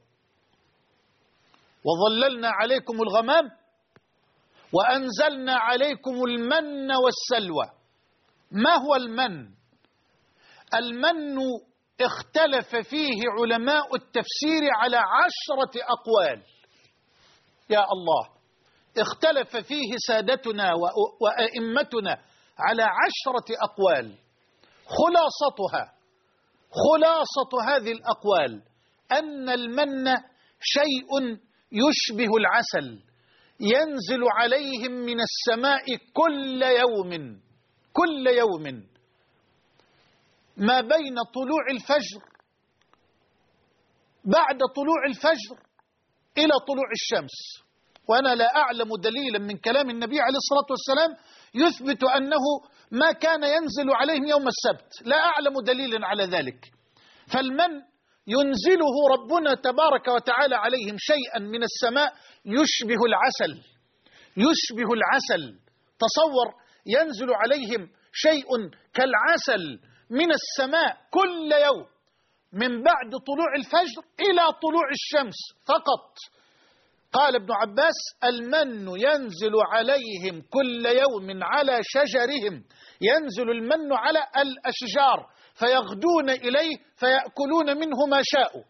وظللنا عليكم الغمام، وأنزلنا عليكم المن والسلوى. ما هو المن؟ المن اختلف فيه علماء التفسير على عشرة أقوال. يا الله، اختلف فيه سادتنا وأئمتنا على عشرة أقوال. خلاصتها خلاصة هذه الأقوال أن المن شيء يشبه العسل، ينزل عليهم من السماء كل يوم كل يوم ما بين طلوع الفجر بعد طلوع الفجر إلى طلوع الشمس. وأنا لا أعلم دليلا من كلام النبي عليه الصلاة والسلام يثبت أنه ما كان ينزل عليهم يوم السبت، لا أعلم دليلا على ذلك. فالمن ينزله ربنا تبارك وتعالى عليهم شيئا من السماء يشبه العسل، يشبه العسل. تصور ينزل عليهم شيء كالعسل من السماء كل يوم من بعد طلوع الفجر إلى طلوع الشمس فقط. قال ابن عباس: المن ينزل عليهم كل يوم على شجرهم، ينزل المن على الأشجار فيغدون إليه فيأكلون منه ما شاءوا.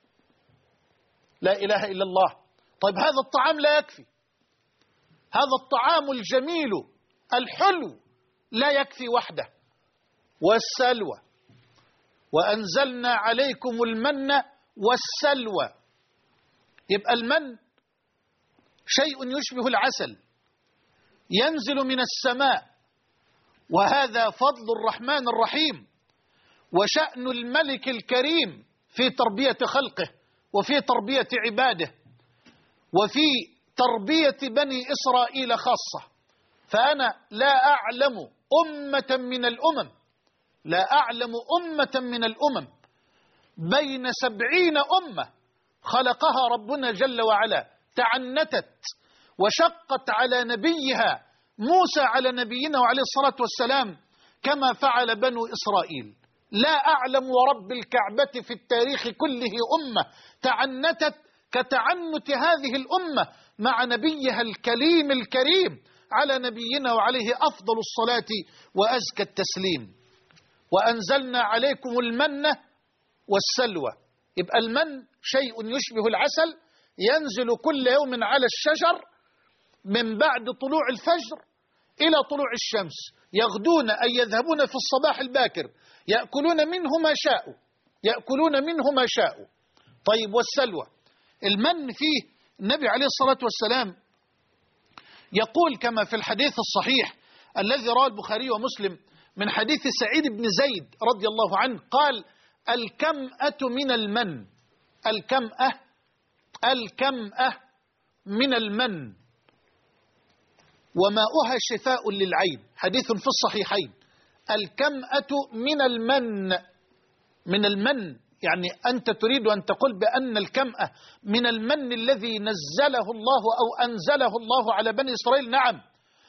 لا إله إلا الله. طيب هذا الطعام لا يكفي، هذا الطعام الجميل الحلو لا يكفي وحده. والسلوى، وأنزلنا عليكم المن والسلوى. يبقى المن شيء يشبه العسل ينزل من السماء، وهذا فضل الرحمن الرحيم وشأن الملك الكريم في تربية خلقه وفي تربية عباده وفي تربية بني إسرائيل خاصة. فأنا لا أعلم أمة من الأمم لا أعلم أمة من الأمم بين سبعين أمة خلقها ربنا جل وعلا تعنتت وشقت على نبيها موسى على نبينا وعليه الصلاة والسلام كما فعل بنو إسرائيل. لا أعلم ورب الكعبة في التاريخ كله أمة تعنتت كتعنت هذه الأمة مع نبيها الكليم الكريم على نبينا وعليه أفضل الصلاة وأزكى التسليم. وأنزلنا عليكم المن والسلوى. يبقى المن شيء يشبه العسل ينزل كل يوم على الشجر من بعد طلوع الفجر إلى طلوع الشمس، يغدون أي يذهبون في الصباح الباكر يأكلون منه ما شاءوا يأكلون منه ما شاءوا. طيب والسلوى، المن فيه النبي عليه الصلاة والسلام يقول كما في الحديث الصحيح الذي رواه البخاري ومسلم من حديث سعيد بن زيد رضي الله عنه قال: الكمأة من المن، الكمأة الكمأة من المن وماؤها شفاء للعين، حديث في الصحيحين. الكمأة من المن، من المن يعني أنت تريد أن تقول بأن الكمأة من المن الذي نزله الله أو أنزله الله على بني إسرائيل. نعم.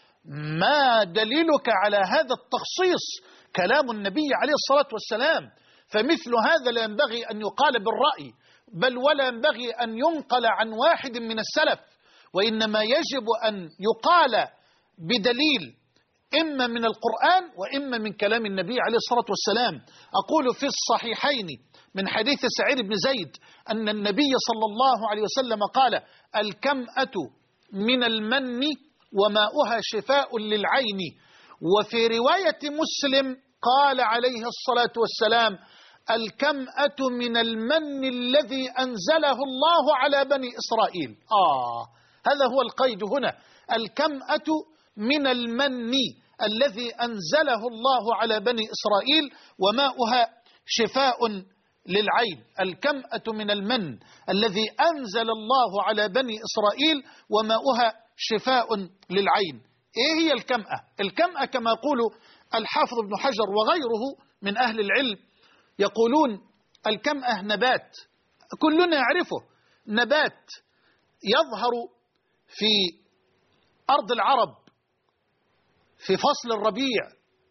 ما دليلك على هذا التخصيص؟ كلام النبي عليه الصلاة والسلام، فمثل هذا لا ينبغي أن يقال بالرأي بل ولا ينبغي أن ينقل عن واحد من السلف، وإنما يجب أن يقال بدليل إما من القرآن وإما من كلام النبي عليه الصلاة والسلام. أقول في الصحيحين من حديث سعيد بن زيد أن النبي صلى الله عليه وسلم قال: الكمأة من المن وماؤها شفاء للعين. وفي رواية مسلم قال عليه الصلاة والسلام: الكمأة من المن الذي أنزله الله على بني إسرائيل. آه هذا هو القيد هنا، الكمأة من المن الذي أنزله الله على بني إسرائيل وماؤها شفاء للعين. الكمأة من المن الذي أنزل الله على بني إسرائيل وماؤها شفاء للعين. إيه هي الكمأة؟ الكمأة كما يقول الحافظ ابن حجر وغيره من أهل العلم يقولون الكمأة نبات كلنا يعرفه، نبات يظهر في أرض العرب في فصل الربيع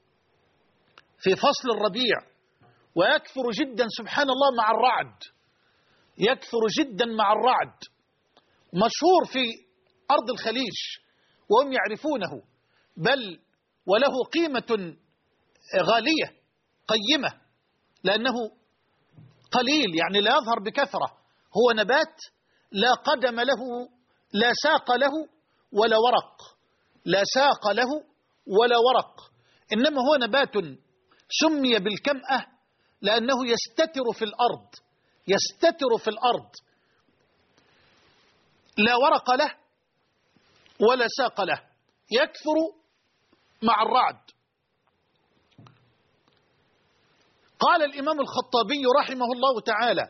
في فصل الربيع ويكثر جدا سبحان الله مع الرعد، يكثر جدا مع الرعد، مشهور في أرض الخليج وهم يعرفونه، بل وله قيمة غالية قيمة لأنه قليل يعني لا يظهر بكثرة. هو نبات لا قدم له لا ساق له ولا ورق، لا ساق له ولا ورق، إنما هو نبات سمي بالكمأة لأنه يستتر في الأرض، يستتر في الأرض، لا ورق له ولا ساق له، يكثر مع الرعد. قال الإمام الخطابي رحمه الله تعالى: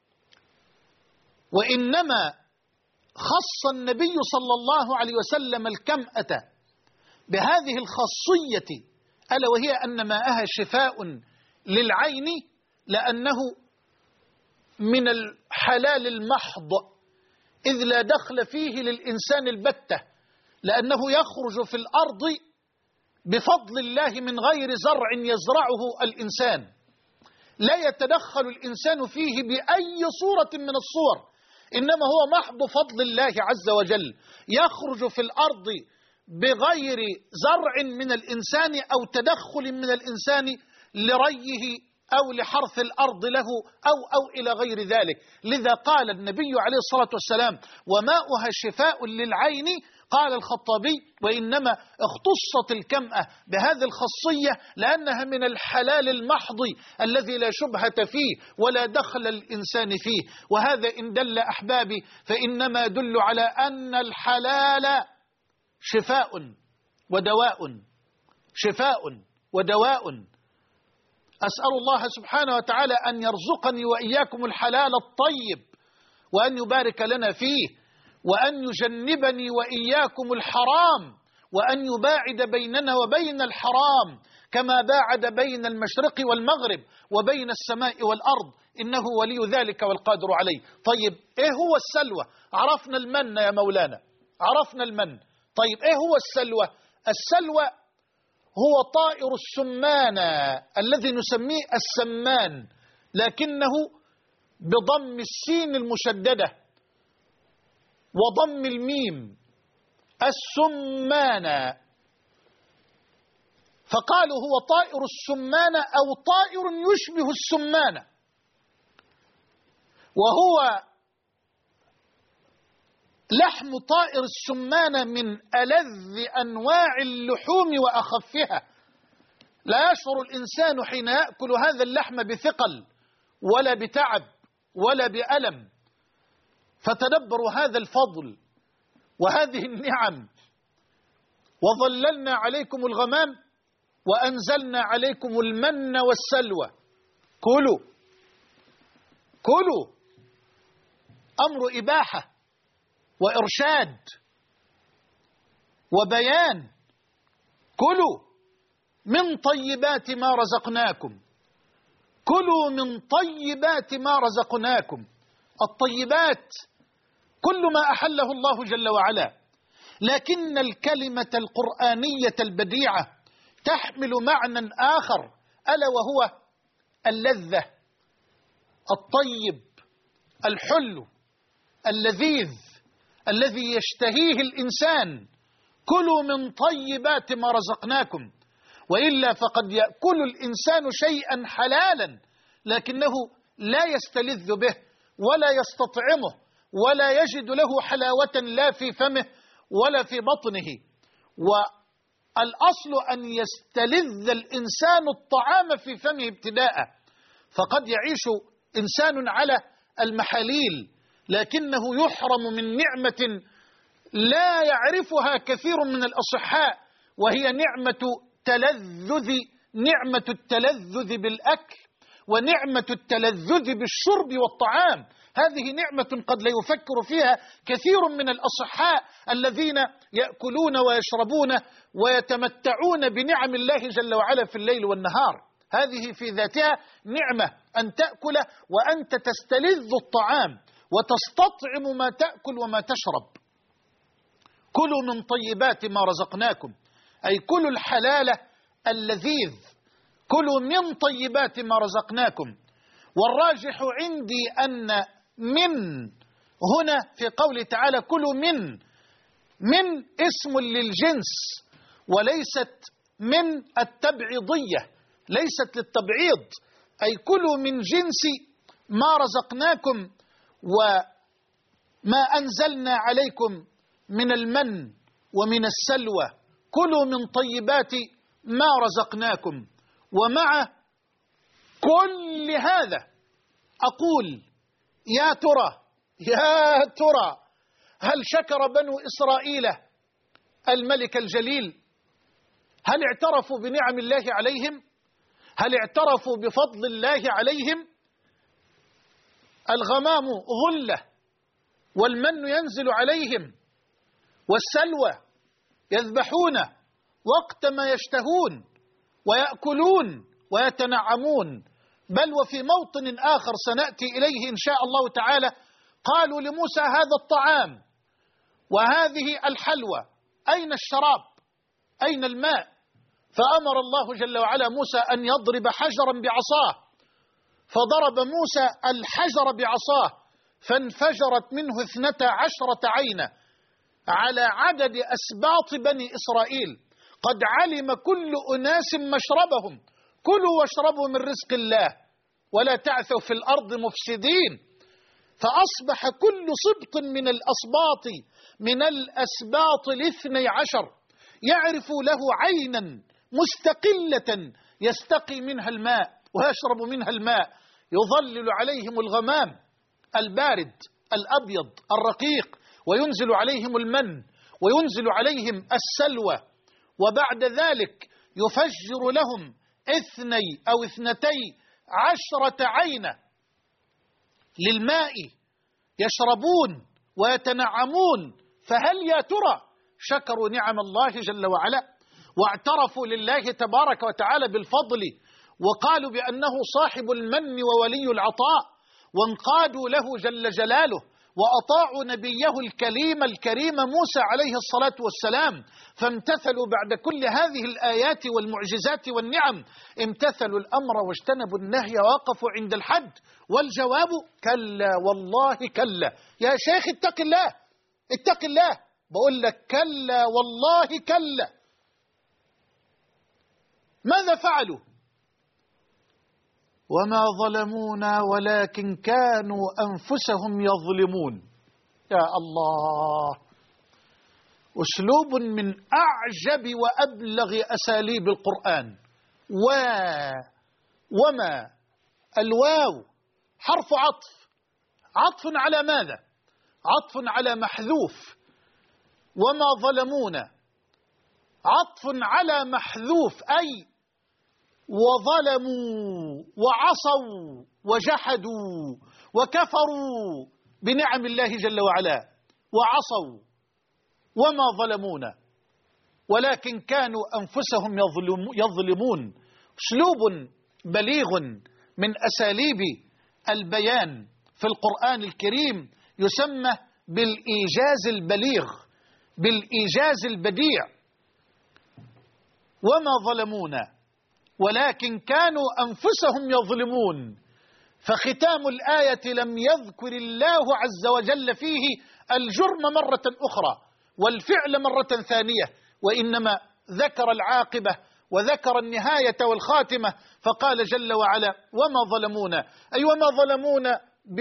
وإنما خص النبي صلى الله عليه وسلم الكمأة بهذه الخاصية، ألا وهي أن ماءها شفاء للعين، لأنه من الحلال المحض، إذ لا دخل فيه للإنسان البتة، لأنه يخرج في الأرض بفضل الله من غير زرع يزرعه الإنسان، لا يتدخل الإنسان فيه بأي صورة من الصور، إنما هو محض فضل الله عز وجل، يخرج في الأرض بغير زرع من الإنسان أو تدخل من الإنسان لريه أو لحرث الأرض له أو أو إلى غير ذلك. لذا قال النبي عليه الصلاة والسلام: وماؤها شفاء للعين. قال الخطابي: وإنما اختصت الكمأة بهذه الخاصية لأنها من الحلال المحض الذي لا شبهة فيه ولا دخل الإنسان فيه. وهذا إن دل أحبابي فإنما يدل على أن الحلال شفاء ودواء، شفاء ودواء. أسأل الله سبحانه وتعالى أن يرزقني وإياكم الحلال الطيب، وأن يبارك لنا فيه، وأن يجنبني وإياكم الحرام، وأن يباعد بيننا وبين الحرام كما باعد بين المشرق والمغرب وبين السماء والأرض، إنه ولي ذلك والقادر عليه. طيب إيه هو السلوى؟ عرفنا المن يا مولانا، عرفنا المن. طيب إيه هو السلوى؟ السلوى هو طائر السمانة الذي نسميه السمان، لكنه بضم السين المشددة وضم الميم، السمانة. فقالوا هو طائر السمانة أو طائر يشبه السمانة، وهو لحم طائر السمانة من ألذ أنواع اللحوم وأخفها، لا يشعر الإنسان حين يأكل هذا اللحم بثقل ولا بتعب ولا بألم. فتدبروا هذا الفضل وهذه النعم. وظللنا عليكم الغمام وأنزلنا عليكم المن والسلوى، كلوا كلوا، أمر إباحة وإرشاد وبيان. كلوا من طيبات ما رزقناكم، كلوا من طيبات ما رزقناكم. الطيبات كل ما أحله الله جل وعلا، لكن الكلمة القرآنية البديعة تحمل معنى آخر، ألا وهو اللذة، الطيب، الحلو، اللذيذ الذي يشتهيه الإنسان. كلوا من طيبات ما رزقناكم، وإلا فقد يأكل الإنسان شيئا حلالا لكنه لا يستلذ به ولا يستطعمه ولا يجد له حلاوة لا في فمه ولا في بطنه. والأصل أن يستلذ الإنسان الطعام في فمه ابتداء. فقد يعيش إنسان على المحاليل لكنه يحرم من نعمة لا يعرفها كثير من الأصحاء، وهي نعمة تلذذ نعمة التلذذ بالأكل ونعمة التلذذ بالشرب والطعام. هذه نعمة قد لا يفكر فيها كثير من الأصحاء الذين يأكلون ويشربون ويتمتعون بنعم الله جل وعلا في الليل والنهار. هذه في ذاتها نعمة، أن تأكل وأنت تستلذ الطعام وتستطعم ما تأكل وما تشرب. كلوا من طيبات ما رزقناكم، أي كلوا الحلال اللذيذ، كلوا من طيبات ما رزقناكم. والراجح عندي أن من هنا في قوله تعالى كلوا من، من اسم للجنس وليست من التبعيضية، ليست للتبعيض، أي كلوا من جنس ما رزقناكم وما أنزلنا عليكم من المن ومن السلوى، كلوا من طيبات ما رزقناكم. ومع كل هذا أقول يا ترى يا ترى هل شكر بنو إسرائيل الملك الجليل؟ هل اعترفوا بنعم الله عليهم؟ هل اعترفوا بفضل الله عليهم؟ الغمام ظلة والمن ينزل عليهم والسلوى يذبحون وقت ما يشتهون ويأكلون ويتنعمون. بل وفي موطن آخر سنأتي إليه إن شاء الله تعالى قالوا لموسى هذا الطعام وهذه الحلوى أين الشراب أين الماء؟ فأمر الله جل وعلا موسى أن يضرب حجرا بعصاه، فضرب موسى الحجر بعصاه فانفجرت منه اثنتا عشرة عينا على عدد أسباط بني إسرائيل. قد علم كل أناس مشربهم، كلوا واشربوا من رزق الله ولا تعثوا في الأرض مفسدين. فأصبح كل سبط من الأسباط من الأسباط الاثني عشر يعرف له عينا مستقلة يستقي منها الماء ويشرب منها الماء، يظلل عليهم الغمام البارد الأبيض الرقيق، وينزل عليهم المن وينزل عليهم السلوى، وبعد ذلك يفجر لهم اثني أو اثنتي عشرة عينة للماء يشربون ويتنعمون. فهل يا ترى شكروا نعم الله جل وعلا واعترفوا لله تبارك وتعالى بالفضل وقالوا بأنه صاحب المن وولي العطاء وانقادوا له جل جلاله وأطاعوا نبيه الكليم الكريم موسى عليه الصلاة والسلام، فامتثلوا بعد كل هذه الآيات والمعجزات والنعم، امتثلوا الأمر واجتنبوا النهي ووقفوا عند الحد؟ والجواب كلا والله كلا. يا شيخ اتق الله اتق الله، بقول لك كلا والله كلا. ماذا فعلوا؟ وما ظلمونا ولكن كانوا أنفسهم يظلمون. يا الله، أسلوب من أعجب وأبلغ أساليب القرآن. و وما الواو حرف عطف، عطف على ماذا؟ عطف على محذوف. وما ظلمونا عطف على محذوف، أي وظلموا وعصوا وجحدوا وكفروا بنعم الله جل وعلا وعصوا. وما ظلمونا ولكن كانوا أنفسهم يظلمون. أسلوب بليغ من أساليب البيان في القرآن الكريم يسمى بالإيجاز البليغ، بالإيجاز البديع. وما ظلمونا ولكن كانوا أنفسهم يظلمون. فختام الآية لم يذكر الله عز وجل فيه الجرم مرة أخرى والفعل مرة ثانية، وإنما ذكر العاقبة وذكر النهاية والخاتمة، فقال جل وعلا وما ظلمونا، أي وما ظلمونا.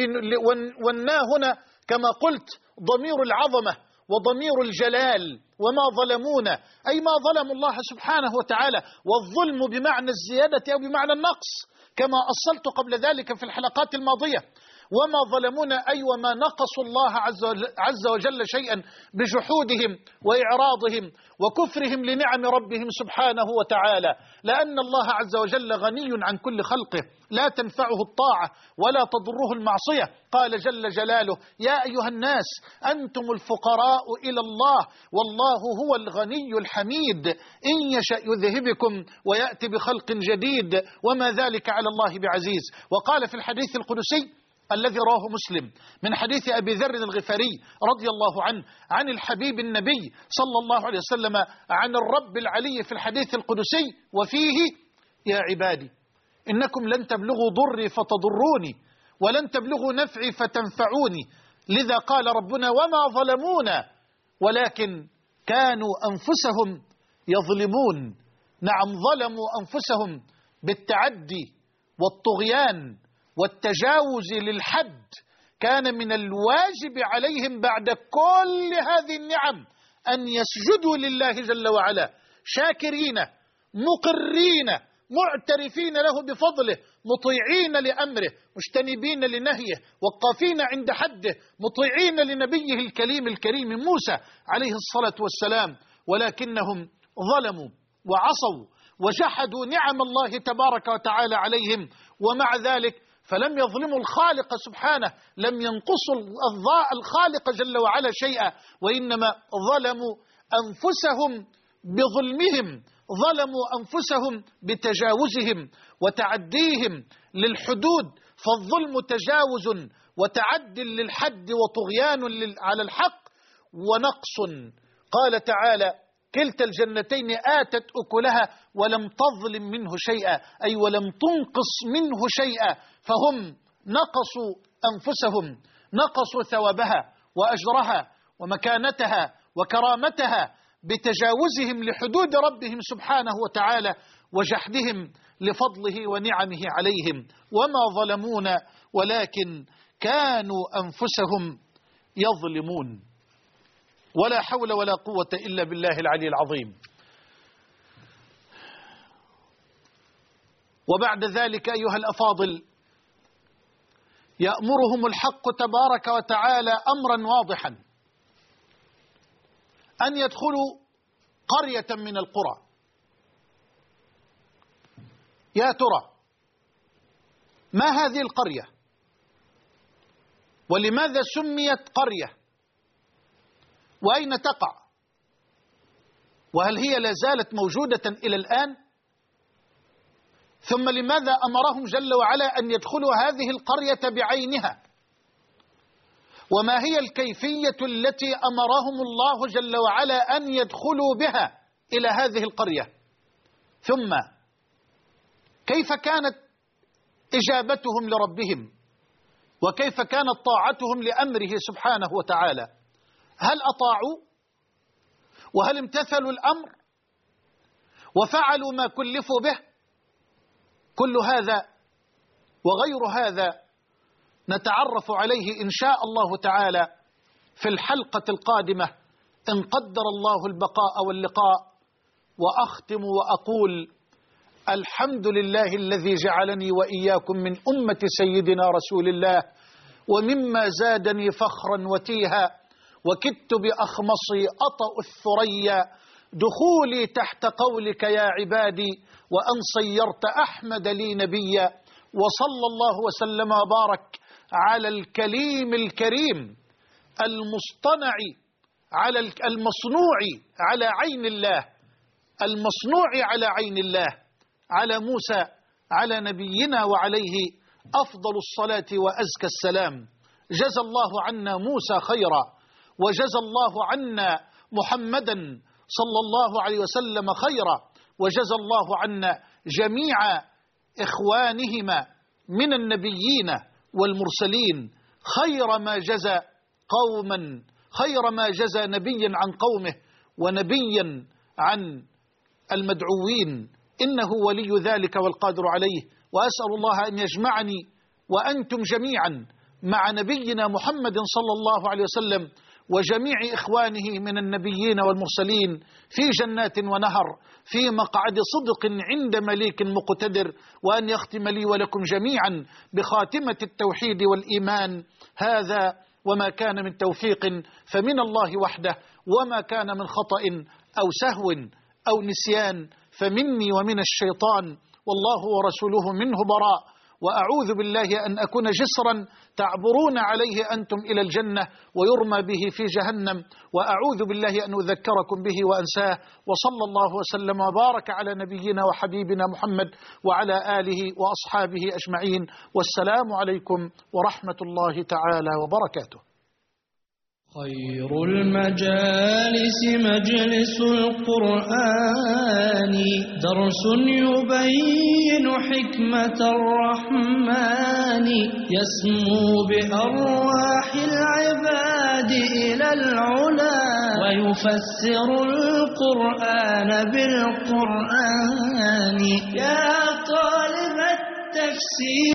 والنا هنا كما قلت ضمير العظمة وضمير الجلال. وما ظلمونا أي ما ظلموا الله سبحانه وتعالى، والظلم بمعنى الزيادة أو بمعنى النقص كما أصلت قبل ذلك في الحلقات الماضية. وما ظلمونا أي وما نقصوا الله عز وجل شيئا بجحودهم وإعراضهم وكفرهم لنعم ربهم سبحانه وتعالى، لأن الله عز وجل غني عن كل خلقه لا تنفعه الطاعة ولا تضره المعصية. قال جل جلاله يا أيها الناس أنتم الفقراء إلى الله والله هو الغني الحميد، إن يشأ يذهبكم ويأتي بخلق جديد وما ذلك على الله بعزيز. وقال في الحديث القدسي الذي رواه مسلم من حديث أبي ذر الغفاري رضي الله عنه عن الحبيب النبي صلى الله عليه وسلم عن الرب العلي في الحديث القدسي وفيه يا عبادي إنكم لن تبلغوا ضري فتضروني ولن تبلغوا نفعي فتنفعوني، لذا قال ربنا وما ظلمونا ولكن كانوا أنفسهم يظلمون. نعم ظلموا أنفسهم بالتعدي والطغيان والتجاوز للحد. كان من الواجب عليهم بعد كل هذه النعم أن يسجدوا لله جل وعلا شاكرين مقرين معترفين له بفضله مطيعين لأمره مجتنبين لنهيه وقافين عند حده مطيعين لنبيه الكليم الكريم موسى عليه الصلاة والسلام، ولكنهم ظلموا وعصوا وجحدوا نعم الله تبارك وتعالى عليهم، ومع ذلك فلم يظلموا الخالق سبحانه، لم ينقصوا الخالق جل وعلا شيئا، وإنما ظلموا أنفسهم بظلمهم، ظلموا أنفسهم بتجاوزهم وتعديهم للحدود، فالظلم تجاوز وتعد للحد وطغيان على الحق ونقص. قال تعالى: كلتا الجنتين آتت أكلها ولم تظلم منه شيئا، أي ولم تنقص منه شيئا، فهم نقصوا أنفسهم، نقصوا ثوابها وأجرها ومكانتها وكرامتها بتجاوزهم لحدود ربهم سبحانه وتعالى وجحدهم لفضله ونعمه عليهم. وما ظلمونا ولكن كانوا أنفسهم يظلمون. ولا حول ولا قوة إلا بالله العلي العظيم. وبعد ذلك أيها الأفاضل، يأمرهم الحق تبارك وتعالى أمرا واضحا أن يدخلوا قرية من القرى. يا ترى ما هذه القرية؟ ولماذا سميت قرية؟ وأين تقع؟ وهل هي لا زالت موجودة إلى الآن؟ ثم لماذا أمرهم جل وعلا أن يدخلوا هذه القرية بعينها؟ وما هي الكيفية التي أمرهم الله جل وعلا أن يدخلوا بها إلى هذه القرية؟ ثم كيف كانت إجابتهم لربهم؟ وكيف كانت طاعتهم لأمره سبحانه وتعالى؟ هل أطاعوا؟ وهل امتثلوا الأمر؟ وفعلوا ما كلفوا به؟ كل هذا وغير هذا نتعرف عليه إن شاء الله تعالى في الحلقة القادمة إن قدر الله البقاء واللقاء. وأختم وأقول: الحمد لله الذي جعلني وإياكم من أمة سيدنا رسول الله، ومما زادني فخرا وتيها وكدت بأخمصي أطأ الثريا دخولي تحت قولك يا عبادي، وأن صيرت أحمد لي نبيا. وصلى الله وسلم وبارك على الكليم الكريم المصطنع على المصنوع على عين الله، المصنوع على عين الله، على موسى، على نبينا وعليه أفضل الصلاة وأزكى السلام. جزى الله عنا موسى خيرا، وجزى الله عنا محمدا صلى الله عليه وسلم خيرا، وجزى الله عنا جميع إخوانهما من النبيين والمرسلين خير ما جزى قوما، خير ما جزى نبيا عن قومه ونبيا عن المدعوين، إنه ولي ذلك والقادر عليه. وأسأل الله أن يجمعني وأنتم جميعا مع نبينا محمد صلى الله عليه وسلم وجميع إخوانه من النبيين والمرسلين في جنات ونهر في مقعد صدق عند مليك مقتدر، وأن يختم لي ولكم جميعا بخاتمة التوحيد والإيمان. هذا وما كان من توفيق فمن الله وحده، وما كان من خطأ أو سهو أو نسيان فمني ومن الشيطان، والله ورسوله منه براء. وأعوذ بالله أن أكون جسرا تعبرون عليه أنتم إلى الجنة ويرمى به في جهنم، وأعوذ بالله أن أذكركم به وأنساه. وصلى الله وسلم وبارك على نبينا وحبيبنا محمد وعلى آله وأصحابه أجمعين، والسلام عليكم ورحمة الله تعالى وبركاته. خير المجالس مجلس القرآن، درس يبين حكمة الرحمن، يسمو بأرواح العباد إلى العلا، ويفسر القرآن بالقرآن. يا طالب التفسير